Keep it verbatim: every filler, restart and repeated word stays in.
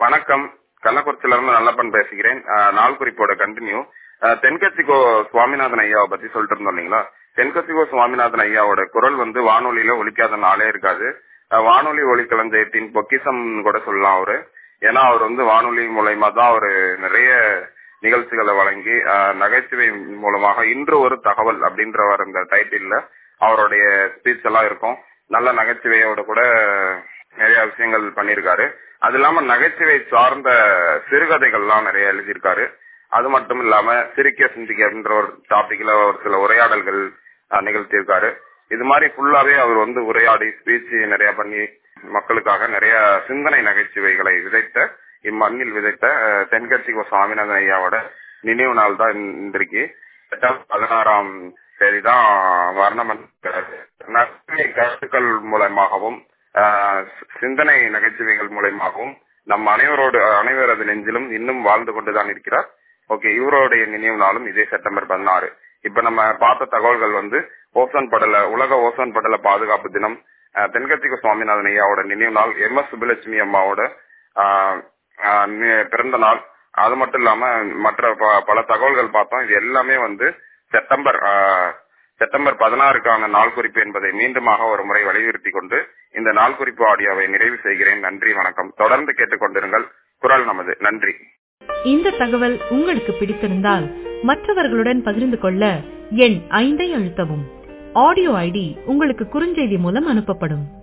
வணக்கம். கள்ளக்குறிச்சியில இருந்து நல்லப்பன் பேசுகிறேன். அஹ், நாள் குறிப்போட கண்டினியூ. அஹ், தென்கட்சிக்கோ சுவாமிநாதன் ஐயாவை பத்தி சொல்லிட்டு இருந்தோம் இல்லைங்களா? தென்கட்சிக்கோ சுவாமிநாதன் ஐயாவோட குரல் வந்து வானொலியில ஒலிக்காத நாளே இருக்காது. அஹ், வானொலி ஒலிக்களஞ்சியத்தின் பொக்கிஷம் கூட சொல்லலாம் அவரு. ஏன்னா அவர் வந்து வானொலி மூலயமா தான் அவரு நிறைய நிகழ்ச்சிகளை வழங்கி அஹ், நகைச்சுவை மூலமாக இன்று ஒரு தகவல் அப்படின்ற வர இந்த டைட்டில்ல அவருடைய ஸ்பீச் எல்லாம் இருக்கும். நல்ல நகைச்சுவையோட கூட நிறைய விஷயங்கள் பண்ணியிருக்காரு. அது இல்லாம நகைச்சுவை சார்ந்த சிறுகதைகள்லாம் நிறைய எழுதியிருக்காரு. அது மட்டும் இல்லாம சிரிக்க சிந்திக்க அப்படின்ற ஒரு டாபிக்ல ஒரு சில உரையாடல்கள் அஹ், நிகழ்த்தியிருக்காரு. இது மாதிரி ஃபுல்லாவே அவர் வந்து உரையாடி ஸ்பீச் நிறைய பண்ணி மக்களுக்காக நிறைய சிந்தனை நகைச்சுவைகளை விதைத்த இம்மண்ணில் விதைத்த அஹ், தென்கட்சிக்கோ சுவாமிநாதன் ஐயாவோட நினைவு நாள் தான் இன்றைக்கு பதினாறாம் தேதி தான் வர்ணமன் கருத்துக்கள் மூலமாகவும் ஆஹ், சிந்தனை நகைச்சுவைகள் மூலமாகவும் நம் அனைவரோடு அனைவரது நெஞ்சிலும் இன்னும் வாழ்ந்து கொண்டுதான் இருக்கிறார். ஓகே, இவருடைய நினைவு நாளும் இதே செப்டம்பர் பதினாறு. இப்ப நம்ம பார்த்த தகவல்கள் வந்து ஓசோன் படல உலக ஓசோன் படல பாதுகாப்பு தினம், ஆஹ், தென்கட்சிக்கோ சுவாமிநாதன் ஐயாவோட நினைவு நாள், எம் எஸ் சுப்புலட்சுமி அம்மாவோட ஆஹ், ஆஹ், நி- பிறந்த நாள். அது மட்டும் இல்லாம மற்ற ப- பல தகவல்கள் பார்த்தோம். இது எல்லாமே வந்து செப்டம்பர் ஆஹ், செப்டம்பர் பதினாறுக்கான நாள் குறிப்பு என்பதை மீண்டுமாக ஒரு முறை வலியுறுத்தி கொண்டு இந்த நாள் குறிப்பு ஆடியோவை நிறைவு செய்கிறேன். நன்றி, வணக்கம். தொடர்ந்து கேட்டுக்கொண்டிருங்கள் குரல் நமது. நன்றி. இந்த தகவல் உங்களுக்கு பிடித்திருந்தால் மற்றவர்களுடன் பகிர்ந்து கொள்ள எண் ஐந்தை அழுத்தவும். ஆடியோ ஐடி உங்களுக்கு குறுஞ்செய்தி மூலம் அனுப்பப்படும்.